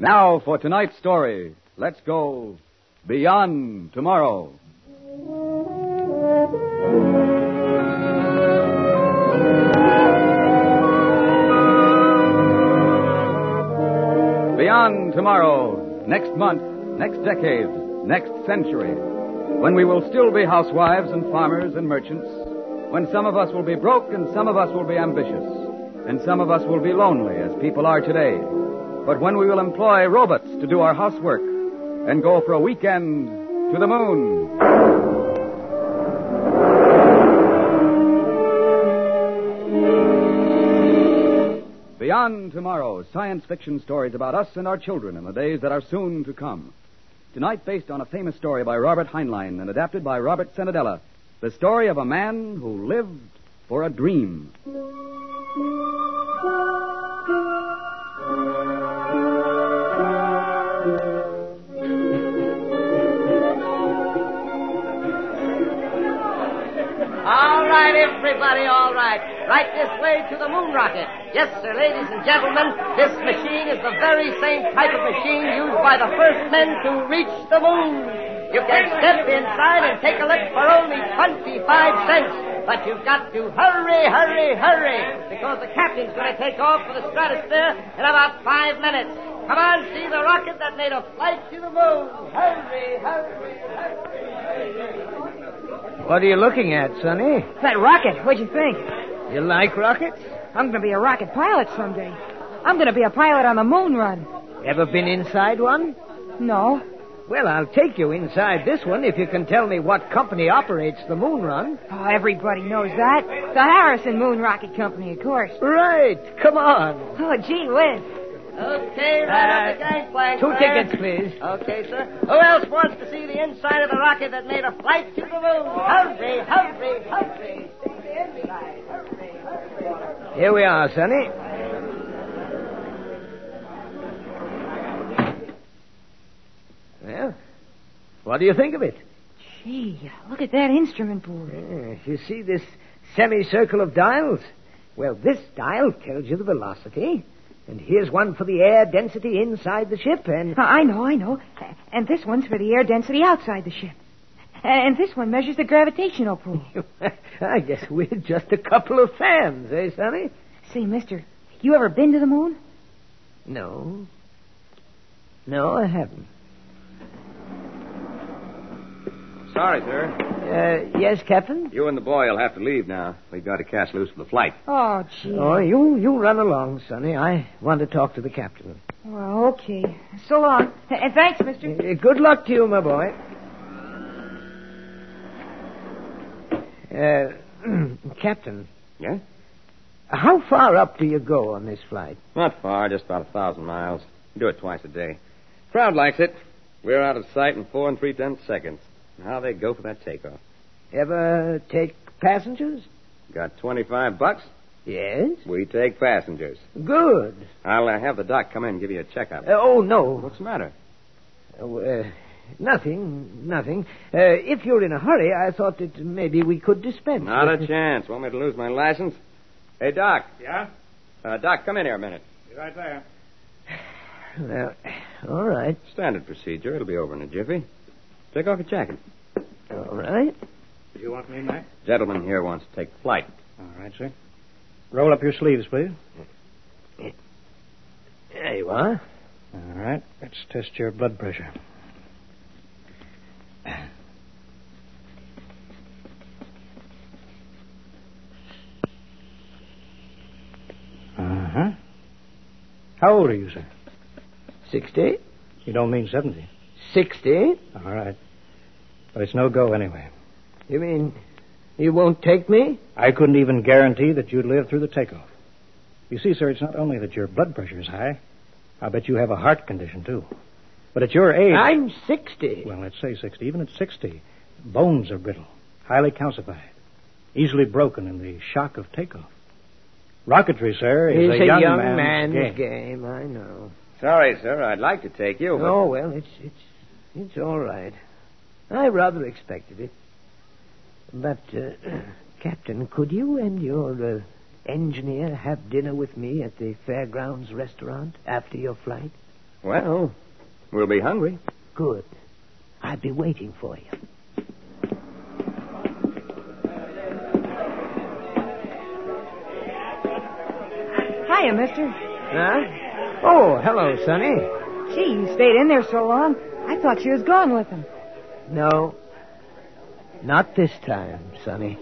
Now for tonight's story. Let's go beyond tomorrow. Beyond tomorrow, next month, next decade, next century, when we will still be housewives and farmers and merchants, when some of us will be broke and some of us will be ambitious, and some of us will be lonely as people are today, but when we will employ robots to do our housework and go for a weekend to the moon. Beyond tomorrow, science fiction stories about us and our children in the days that are soon to come. Tonight, based on a famous story by Robert Heinlein and adapted by Robert Senadella, the story of a man who lived for a dream. All right, everybody, all right. Right this way to the moon rocket. Yes, sir, ladies and gentlemen, this machine is the very same type of machine used by the first men to reach the moon. You can step inside and take a look for only 25 cents. But you've got to hurry, hurry, hurry, because the captain's going to take off for the stratosphere in about 5 minutes. Come on, see the rocket that made a flight to the moon. Hurry, hurry, hurry, hurry. What are you looking at, Sonny? That rocket, what'd you think? You like rockets? I'm going to be a rocket pilot someday. I'm going to be a pilot on the moon run. Ever been inside one? No. Well, I'll take you inside this one if you can tell me what company operates the moon run. Oh, everybody knows that. The Harrison Moon Rocket Company, of course. Right. Come on. Oh, gee whiz. Okay, right on the gangplank. 2 sir. tickets, please. Okay, sir. Who else wants to see the inside of the rocket that made a flight to the moon? Hurry, hurry, hurry. See the inside. Hurry, hurry. Here we are, Sonny. Well, what do you think of it? Gee, look at that instrument board. You see this semicircle of dials? Well, this dial tells you the velocity. And here's one for the air density inside the ship, and... I know. And this one's for the air density outside the ship. And this one measures the gravitational pull. I guess we're just a couple of fans, eh, Sonny? Say, mister, you ever been to the moon? No. No, I haven't. Sorry, sir. Yes, Captain? You and the boy will have to leave now. We've got to cast loose for the flight. Oh, gee. Oh, you run along, Sonny. I want to talk to the captain. Well, okay. So long. And thanks, mister. Good luck to you, my boy. Captain. Yeah? How far up do you go on this flight? Not far, just about 1,000 miles. Do it twice a day. Crowd likes it. We're out of sight in 4 3/10 seconds. How they go for that takeoff. Ever take passengers? Got $25? Yes. We take passengers. Good. I'll have the doc come in and give you a checkup. Oh, no. What's the matter? Nothing. If you're in a hurry, I thought that maybe we could dispense. Not a chance. Want me to lose my license? Hey, Doc. Yeah? Doc, come in here a minute. Be right there. Well, all right. Standard procedure. It'll be over in a jiffy. Take off your jacket. All right. Do you want me, Mac? Gentleman here wants to take flight. All right, sir. Roll up your sleeves, please. There you are. All right. Let's test your blood pressure. Uh-huh. How old are you, sir? 60. You don't mean 70. 60. All right. But it's no go anyway. You mean you won't take me? I couldn't even guarantee that you'd live through the takeoff. You see, sir, it's not only that your blood pressure is high. I bet you have a heart condition, too. But at your age... I'm 60. Well, let's say 60. Even at 60, bones are brittle, highly calcified, easily broken in the shock of takeoff. Rocketry, sir, is It's a young man's game, I know. Sorry, sir. I'd like to take you, but... Oh, well, it's all right. I rather expected it. But, Captain, could you and your engineer have dinner with me at the Fairgrounds restaurant after your flight? Well, we'll be hungry. Good. I'll be waiting for you. Hiya, mister. Huh? Oh, hello, Sonny. Gee, you stayed in there so long. I thought you was gone with him. No. Not this time, Sonny.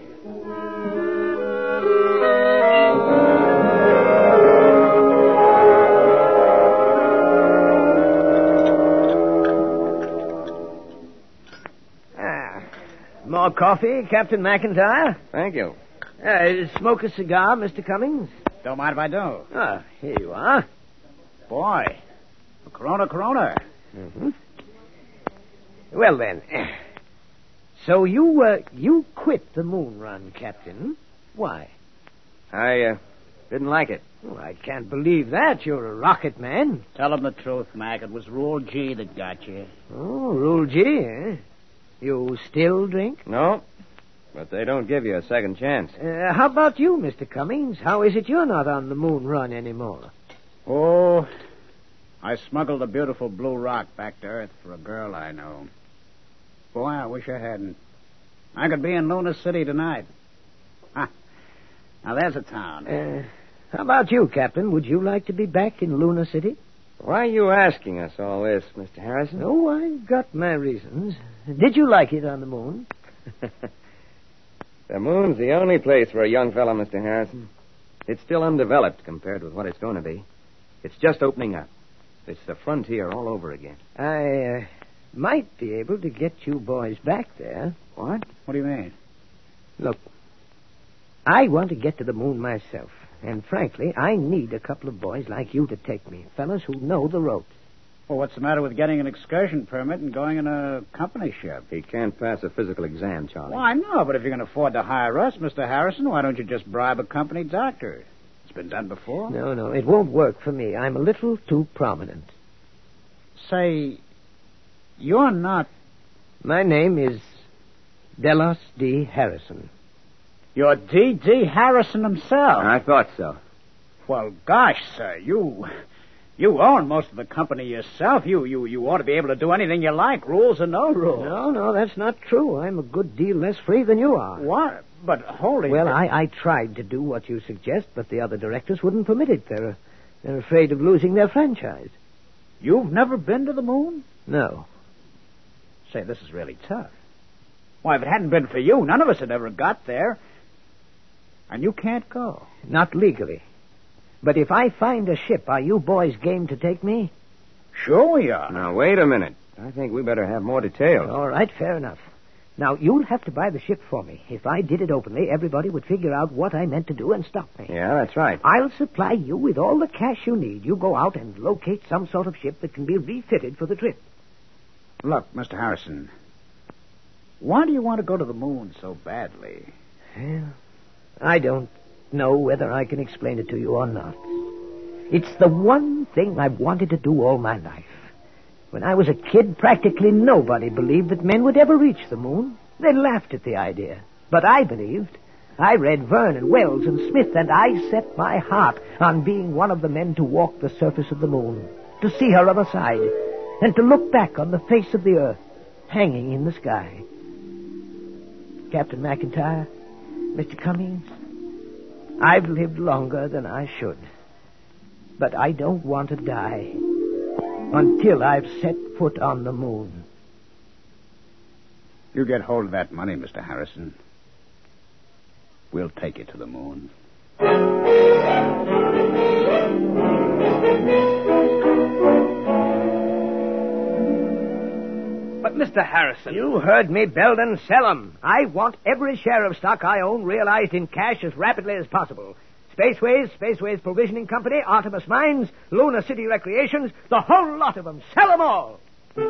More coffee, Captain McIntyre? Thank you. Smoke a cigar, Mr. Cummings? Don't mind if I do. Ah, here you are. Boy, a Corona. Mm-hmm. Well, then. So you quit the moon run, Captain. Why? I didn't like it. Oh, I can't believe that. You're a rocket man. Tell him the truth, Mac. It was Rule G that got you. Oh, Rule G, eh? You still drink? No, but they don't give you a second chance. How about you, Mr. Cummings? How is it you're not on the moon run anymore? Oh, I smuggled a beautiful blue rock back to Earth for a girl I know. Boy, I wish I hadn't. I could be in Luna City tonight. Ah, now there's a town. How about you, Captain? Would you like to be back in Luna City? Why are you asking us all this, Mr. Harrison? Oh, I've got my reasons. Did you like it on the moon? The moon's the only place for a young fellow, Mr. Harrison. It's still undeveloped compared with what it's going to be. It's just opening up. It's the frontier all over again. I might be able to get you boys back there. What? What do you mean? Look, I want to get to the moon myself. And frankly, I need a couple of boys like you to take me. Fellas who know the ropes. Well, what's the matter with getting an excursion permit and going in a company ship? He can't pass a physical exam, Charlie. Well, I know, but if you're going to afford to hire us, Mr. Harrison, why don't you just bribe a company doctor? It's been done before. No, it won't work for me. I'm a little too prominent. Say, you're not... My name is Delos D. Harrison. You're D.D. Harrison himself. I thought so. Well, gosh, sir, you own most of the company yourself. You ought to be able to do anything you like, rules or no rules. No, that's not true. I'm a good deal less free than you are. What? But holy... Well, I tried to do what you suggest, but the other directors wouldn't permit it. They're afraid of losing their franchise. You've never been to the moon? No. Say, this is really tough. Why, if it hadn't been for you, none of us had ever got there. And you can't go. Not legally. But if I find a ship, are you boys game to take me? Sure we are. Now, wait a minute. I think we better have more details. All right, fair enough. Now, you'll have to buy the ship for me. If I did it openly, everybody would figure out what I meant to do and stop me. Yeah, that's right. I'll supply you with all the cash you need. You go out and locate some sort of ship that can be refitted for the trip. Look, Mr. Harrison, why do you want to go to the moon so badly? Well, I don't know whether I can explain it to you or not. It's the one thing I've wanted to do all my life. When I was a kid, practically nobody believed that men would ever reach the moon. They laughed at the idea. But I believed. I read Verne and Wells and Smith, and I set my heart on being one of the men to walk the surface of the moon, to see her other side, and to look back on the face of the earth, hanging in the sky. Captain McIntyre, Mr. Cummings, I've lived longer than I should. But I don't want to die until I've set foot on the moon. You get hold of that money, Mr. Harrison. We'll take you to the moon. But, Mr. Harrison... You heard me, Belden. Sell 'em. I want every share of stock I own realized in cash as rapidly as possible. Spaceways Provisioning Company, Artemis Mines, Luna City Recreations, the whole lot of them. Sell 'em all.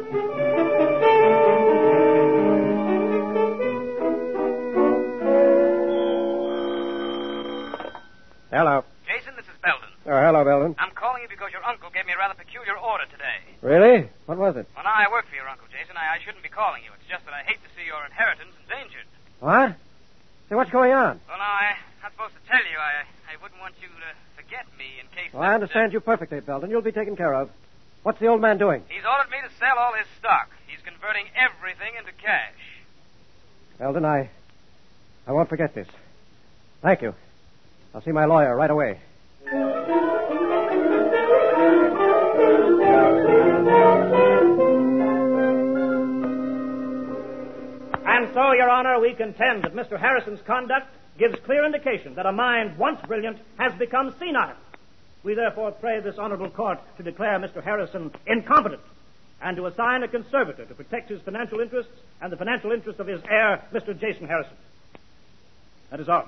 Hello. Jason, this is Belden. Oh, hello, Belden. I'm calling you because your uncle gave me a rather peculiar order today. Really? What was it? Well, now, I work for your uncle, Jason. I shouldn't be calling you. It's just that I hate to see your inheritance endangered. What? Say, what's going on? Well, now, I'm not supposed to tell you. I wouldn't want you to forget me in case... Well, I understand you perfectly, Belden. You'll be taken care of. What's the old man doing? He's ordered me to sell all his stock. He's converting everything into cash. Belden, I won't forget this. Thank you. I'll see my lawyer right away. And so, Your Honor, we contend that Mr. Harrison's conduct gives clear indication that a mind once brilliant has become senile. We therefore pray this honorable court to declare Mr. Harrison incompetent and to assign a conservator to protect his financial interests and the financial interests of his heir, Mr. Jason Harrison. That is all.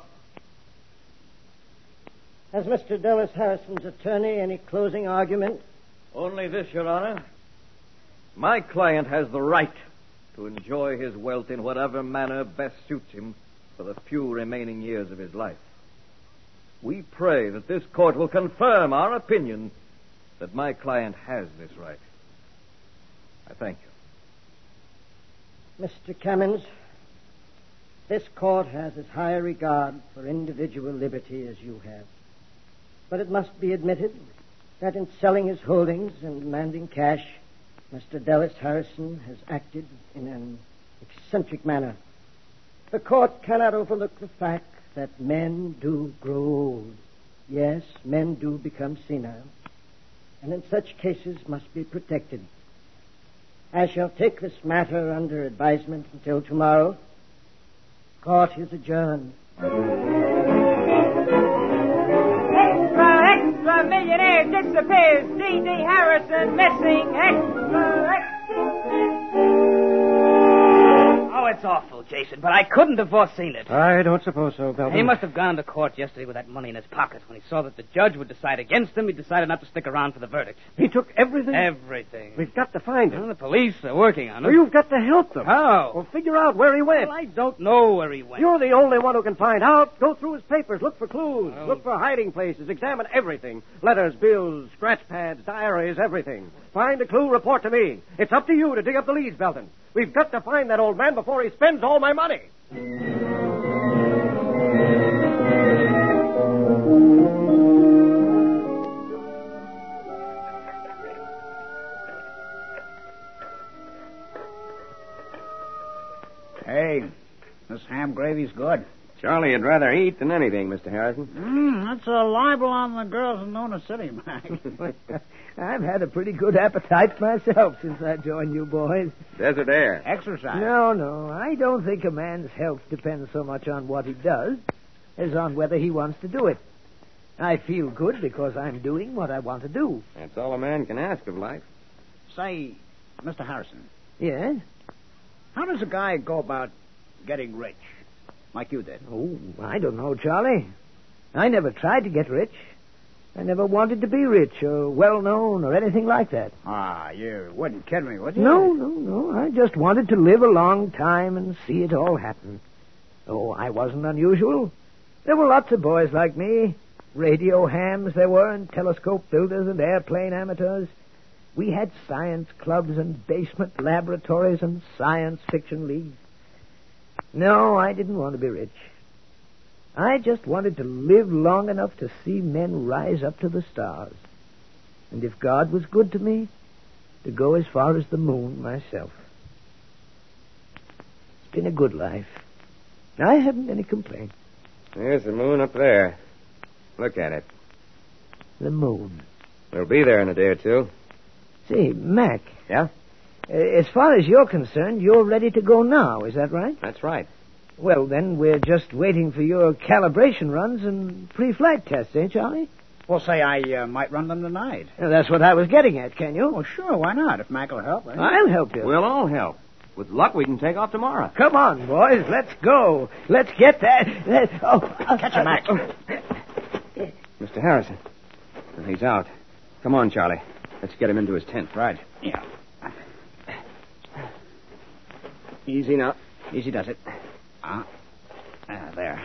Has Mr. Dallas Harrison's attorney any closing argument? Only this, Your Honor. My client has the right to enjoy his wealth in whatever manner best suits him for the few remaining years of his life. We pray that this court will confirm our opinion that my client has this right. I thank you. Mr. Cummins, this court has as high a regard for individual liberty as you have. But it must be admitted that in selling his holdings and demanding cash, Mr. Dallas Harrison has acted in an eccentric manner. The court cannot overlook the fact that men do grow old. Yes, men do become senile, and in such cases must be protected. I shall take this matter under advisement until tomorrow. Court is adjourned. Extra millionaire disappears. D.D. Harrison missing. Extra. Oh, it's awful, Jason, but I couldn't have foreseen it. I don't suppose so, Belden. He must have gone into court yesterday with that money in his pocket. When he saw that the judge would decide against him, he decided not to stick around for the verdict. He took everything? Everything. We've got to find him. Well, the police are working on it. Well, you've got to help them. How? Well, figure out where he went. Well, I don't know where he went. You're the only one who can find out. Go through his papers. Look for clues. Well... Look for hiding places. Examine everything. Letters, bills, scratch pads, diaries, everything. Find a clue, report to me. It's up to you to dig up the leads, Belden. We've got to find that old man before he spends all my money. Hey, this ham gravy's good. Charlie, you'd rather eat than anything, Mr. Harrison. That's a libel on the girls in Nona City, Mac. I've had a pretty good appetite myself since I joined you boys. Desert air. Exercise. No. I don't think a man's health depends so much on what he does as on whether he wants to do it. I feel good because I'm doing what I want to do. That's all a man can ask of life. Say, Mr. Harrison. Yes? How does a guy go about getting rich, like you did? Oh, I don't know, Charlie. I never tried to get rich. I never wanted to be rich or well-known or anything like that. Ah, you wouldn't kid me, would you? No. I just wanted to live a long time and see it all happen. Oh, I wasn't unusual. There were lots of boys like me. Radio hams there were, and telescope builders and airplane amateurs. We had science clubs and basement laboratories and science fiction leagues. No, I didn't want to be rich. I just wanted to live long enough to see men rise up to the stars. And if God was good to me, to go as far as the moon myself. It's been a good life. I haven't any complaints. There's the moon up there. Look at it. The moon. We'll be there in a day or two. Say, Mac. Yeah? As far as you're concerned, you're ready to go now, is that right? That's right. Well, then, we're just waiting for your calibration runs and pre-flight tests, eh, Charlie? Well, say I might run them tonight. That's what I was getting at, can you? Well, sure, why not? If Mac will help. Eh? I'll help you. We'll all help. With luck, we can take off tomorrow. Come on, boys, let's go. Let's get that. Catch him, Mac. Mr. Harrison. He's out. Come on, Charlie. Let's get him into his tent. Right. Yeah. Easy now. Easy does it. There.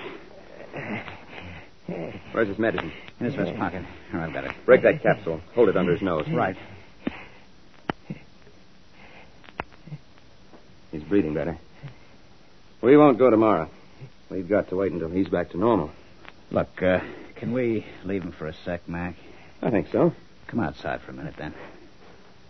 Where's his medicine? In his vest pocket. Here, I've got it. Break that capsule. Hold it under his nose. Right. He's breathing better. We won't go tomorrow. We've got to wait until he's back to normal. Look, can we leave him for a sec, Mac? I think so. Come outside for a minute, then.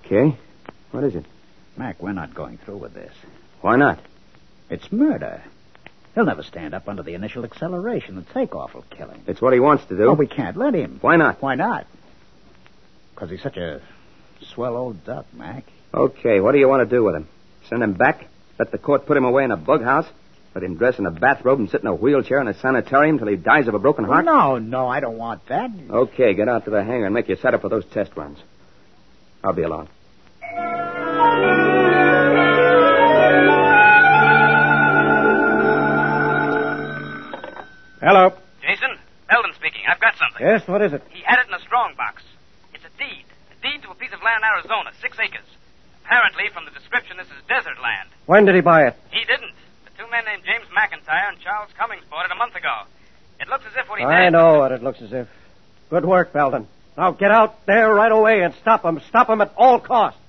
Okay. What is it? Mac, we're not going through with this. Why not? It's murder. He'll never stand up under the initial acceleration. The takeoff will kill him. It's what he wants to do. Oh, we can't let him. Why not? Why not? Because he's such a swell old duck, Mac. Okay, what do you want to do with him? Send him back? Let the court put him away in a bug house? Let him dress in a bathrobe and sit in a wheelchair in a sanitarium till he dies of a broken heart? No, I don't want that. Okay, get out to the hangar and make your setup for those test runs. I'll be along. Hello. Jason, Eldon speaking. I've got something. Yes, what is it? He had it in a strong box. It's a deed. A deed to a piece of land in Arizona, 6 acres. Apparently, from the description, this is desert land. When did he buy it? He didn't. The two men named James McIntyre and Charles Cummings bought it a month ago. It looks as if what he I did... know what it looks as if. Good work, Belden. Now get out there right away and stop him. Stop him at all costs.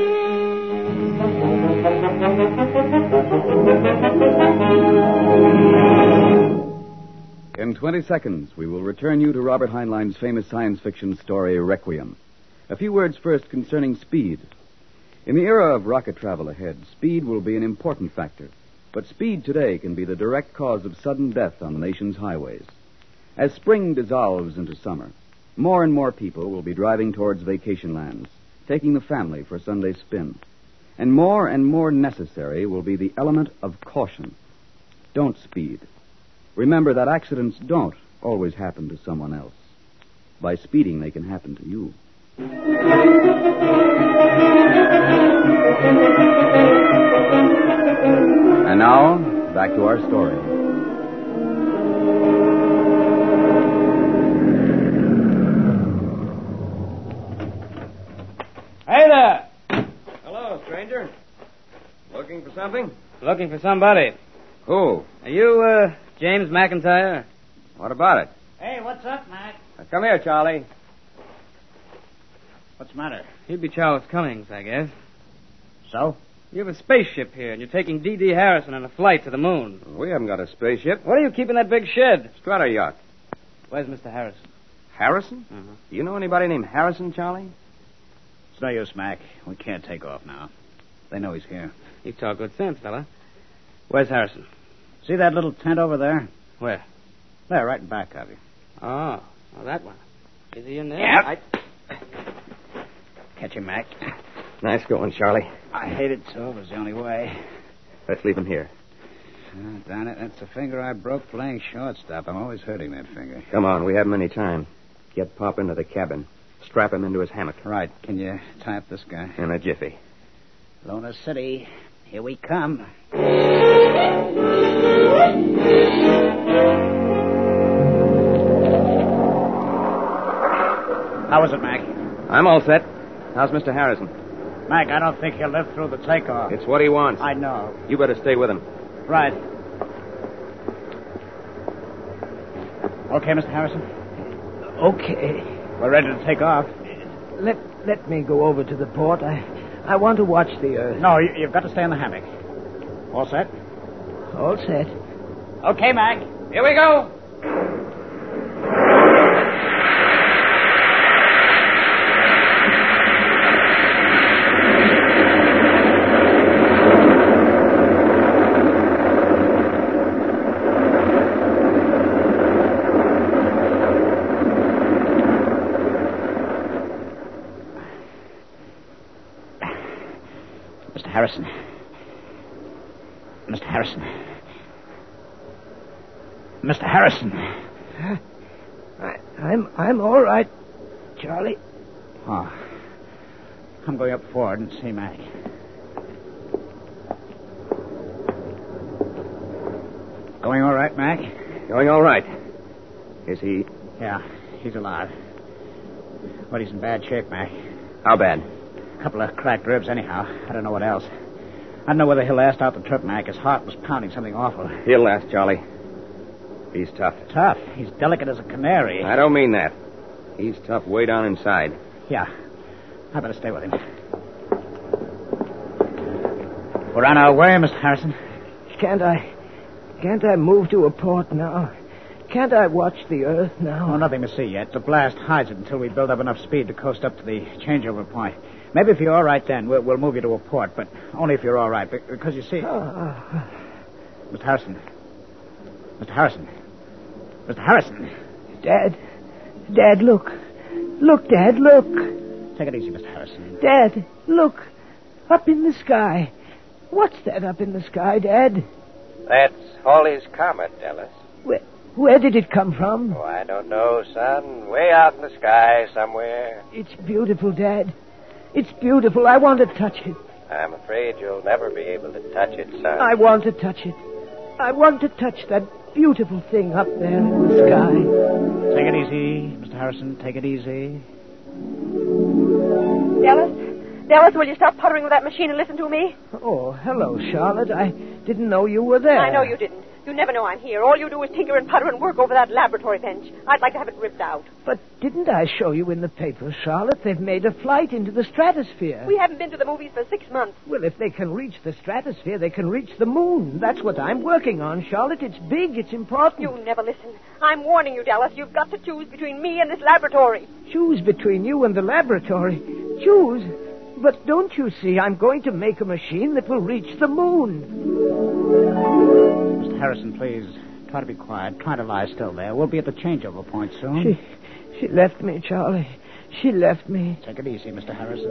In 20 seconds, we will return you to Robert Heinlein's famous science fiction story, Requiem. A few words first concerning speed. In the era of rocket travel ahead, speed will be an important factor. But speed today can be the direct cause of sudden death on the nation's highways. As spring dissolves into summer, more and more people will be driving towards vacation lands, taking the family for a Sunday spin. And more necessary will be the element of caution. Don't speed. Remember that accidents don't always happen to someone else. By speeding, they can happen to you. And now, back to our story. Hey there! Hello, stranger. Looking for something? Looking for somebody. Who? Are you, James McIntyre? What about it? Hey, what's up, Mac? Now, come here, Charlie. What's the matter? You'd be Charles Cummings, I guess. So? You have a spaceship here, and you're taking D.D. Harrison on a flight to the moon. We haven't got a spaceship. What do you keep in that big shed? Strata yacht. Where's Mr. Harrison? Harrison? Uh-huh. Do you know anybody named Harrison, Charlie? It's no use, Mac. We can't take off now. They know he's here. You talk good sense, fella. Where's Harrison? See that little tent over there? Where? There, right in back of you. Oh, that one. Is he in there? Yep. Catch him, Mac. Nice going, Charlie. I hated to. It was the only way. Let's leave him here. Oh, darn it. That's the finger I broke playing shortstop. I'm always hurting that finger. Come on, we haven't any time. Get Pop into the cabin. Strap him into his hammock. Right. Can you tie up this guy? In a jiffy. Lona City. Here we come. How is it, Mac? I'm all set. How's Mr. Harrison? Mac, I don't think he'll live through the takeoff. It's what he wants. I know. You better stay with him. Right. Okay, Mr. Harrison? Okay. We're ready to take off. Let me go over to the port. I want to watch the Earth. No, you've got to stay in the hammock. All set? All set. Okay, Mac. Here we go. Mr. Harrison. Mr. Harrison. Mr. Harrison. I'm all right, Charlie. Oh. I'm going up forward and see Mac. Going all right, Mac? Going all right. Is he? Yeah, he's alive. But he's in bad shape, Mac. How bad? A couple of cracked ribs, anyhow. I don't know what else. I don't know whether he'll last out the trip, Mac. His heart was pounding something awful. He'll last, Charlie. He's tough. Tough? He's delicate as a canary. I don't mean that. He's tough way down inside. Yeah. I better stay with him. We're on our way, Mr. Harrison. Can't I move to a port now? Can't I watch the Earth now? Oh, nothing to see yet. The blast hides it until we build up enough speed to coast up to the changeover point. Maybe if you're all right then, we'll move you to a port, but only if you're all right. Because you see... Mr. Harrison. Mr. Harrison. Mr. Harrison. Dad. Dad, look. Look, Dad, look. Take it easy, Mr. Harrison. Dad, look. Up in the sky. What's that up in the sky, Dad? That's Halley's Comet, Ellis. Where did it come from? Oh, I don't know, son. Way out in the sky somewhere. It's beautiful, Dad. It's beautiful. I want to touch it. I'm afraid you'll never be able to touch it, son. I want to touch it. I want to touch that beautiful thing up there in the sky. Take it easy, Mr. Harrison. Take it easy. Dallas, will you stop puttering with that machine and listen to me? Oh, hello, Charlotte. I didn't know you were there. I know you didn't. You never know I'm here. All you do is tinker and putter and work over that laboratory bench. I'd like to have it ripped out. But didn't I show you in the paper, Charlotte? They've made a flight into the stratosphere. We haven't been to the movies for 6 months. Well, if they can reach the stratosphere, they can reach the moon. That's what I'm working on, Charlotte. It's big. It's important. You never listen. I'm warning you, Dallas. You've got to choose between me and this laboratory. Choose between you and the laboratory. Choose? But don't you see, I'm going to make a machine that will reach the moon. Mr. Harrison, please, try to be quiet. Try to lie still there. We'll be at the changeover point soon. She left me, Charlie. She left me. Take it easy, Mr. Harrison.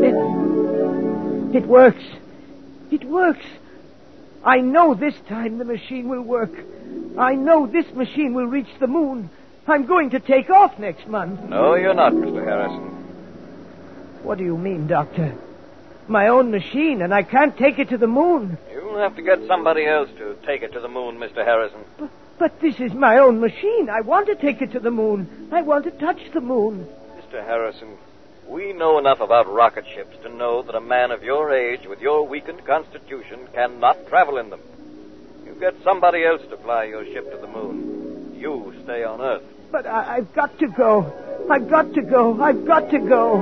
It works. It works. I know this time the machine will work. I know this machine will reach the moon. I'm going to take off next month. No, you're not, Mr. Harrison. What do you mean, Doctor? My own machine, and I can't take it to the moon. You'll have to get somebody else to take it to the moon, Mr. Harrison. But this is my own machine. I want to take it to the moon. I want to touch the moon. Mr. Harrison, we know enough about rocket ships to know that a man of your age with your weakened constitution cannot travel in them. You get somebody else to fly your ship to the moon. You stay on Earth. But I've got to go. I've got to go. I've got to go.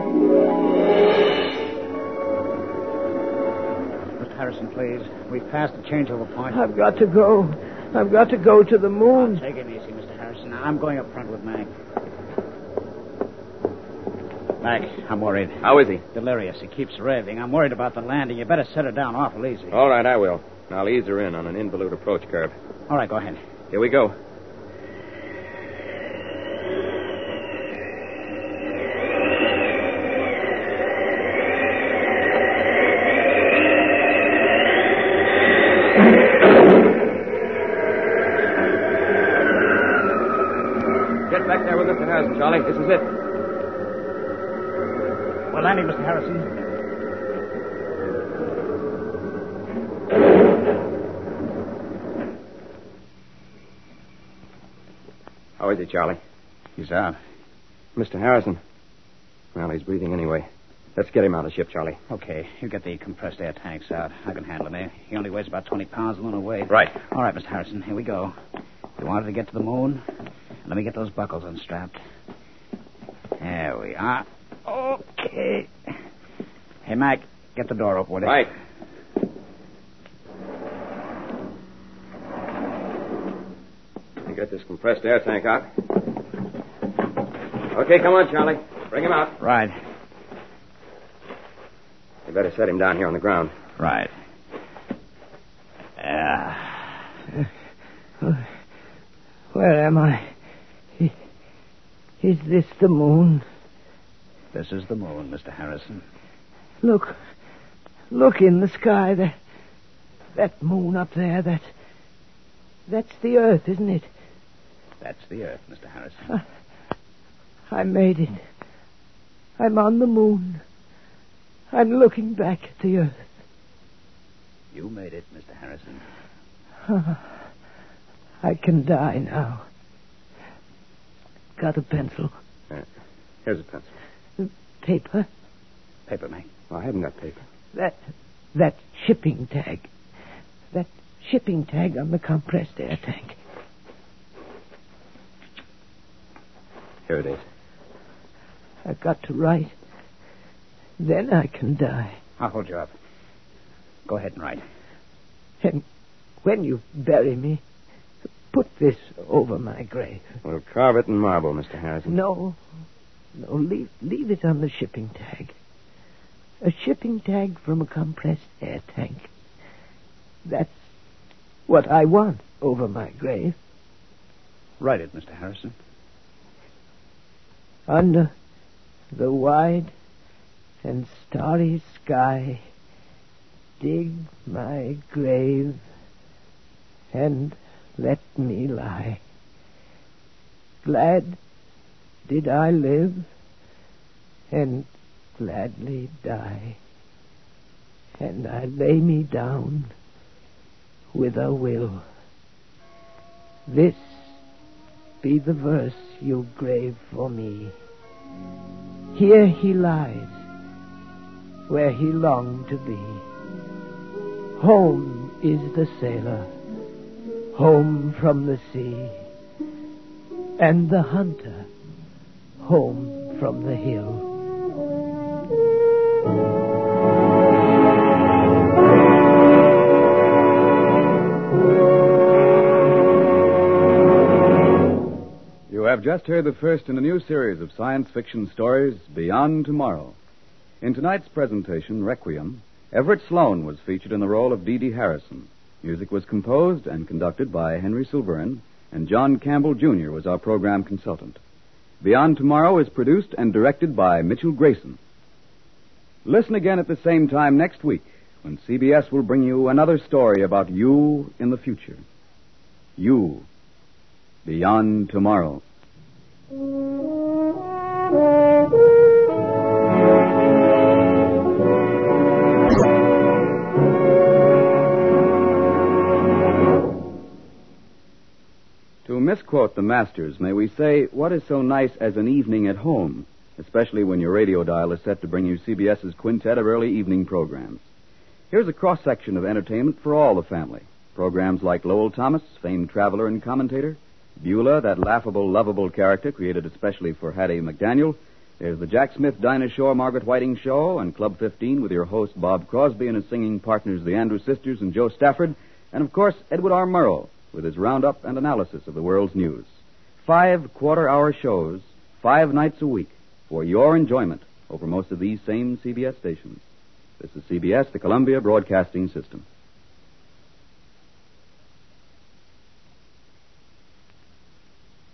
Mr. Harrison, please. We've passed the changeover point. I've got to go. I've got to go to the moon. Take it easy, Mr. Harrison. I'm going up front with Mac. Mac, I'm worried. How is he? Delirious. He keeps raving. I'm worried about the landing. You better set her down awful easy. All right, I will. I'll ease her in on an involute approach curve. All right, go ahead. Here we go. Get back there with Mr. Harrison, Charlie. This is it. We're landing, Mr. Harrison. How is he, Charlie? He's out. Mr. Harrison. Well, he's breathing anyway. Let's get him out of the ship, Charlie. Okay, you get the compressed air tanks out. I can handle him there. He only weighs about 20 pounds lunar weight. Right. All right, Mr. Harrison, here we go. You wanted to get to the moon? Let me get those buckles unstrapped. There we are. Okay. Hey, Mac, get the door open, will you? Right. You get this compressed air tank out. Okay, come on, Charlie. Bring him out. Right. You better set him down here on the ground. Right. Where am I? Is this the moon? This is the moon, Mr. Harrison. Look. Look in the sky. That moon up there, that's the Earth, isn't it? That's the Earth, Mr. Harrison. I made it. I'm on the moon. I'm looking back at the Earth. You made it, Mr. Harrison. I can die now. Got a pencil? Here's a pencil. Paper? Paper, Mac. Well, I haven't got paper. That shipping tag. That shipping tag on the compressed air tank. Here it is. I've got to write. Then I can die. I'll hold you up. Go ahead and write. And when you bury me, put this over my grave. We'll carve it in marble, Mr. Harrison. No, leave it on the shipping tag. A shipping tag from a compressed air tank. That's what I want over my grave. Write it, Mr. Harrison. Under the wide and starry sky, dig my grave and let me lie. Glad did I live and gladly die, and I lay me down with a will. This be the verse you grave for me. Here he lies, where he longed to be. Home is the sailor, home from the sea, and the hunter, home from the hill. You have just heard the first in a new series of science fiction stories, Beyond Tomorrow. In tonight's presentation, Requiem, Everett Sloane was featured in the role of Dee Dee Harrison. Music was composed and conducted by Henry Silverin, and John Campbell, Jr. was our program consultant. Beyond Tomorrow is produced and directed by Mitchell Grayson. Listen again at the same time next week when CBS will bring you another story about you in the future. You, Beyond Tomorrow. To misquote the masters, may we say, what is so nice as an evening at home, especially when your radio dial is set to bring you CBS's quintet of early evening programs. Here's a cross-section of entertainment for all the family. Programs like Lowell Thomas, famed traveler and commentator, Beulah, that laughable, lovable character created especially for Hattie McDaniel. There's the Jack Smith, Dinah Shore, Margaret Whiting Show, and Club 15 with your host Bob Crosby and his singing partners, the Andrews Sisters and Joe Stafford, and, of course, Edward R. Murrow with his roundup and analysis of the world's news. 5 quarter-hour shows, 5 nights a week, for your enjoyment over most of these same CBS stations. This is CBS, the Columbia Broadcasting System.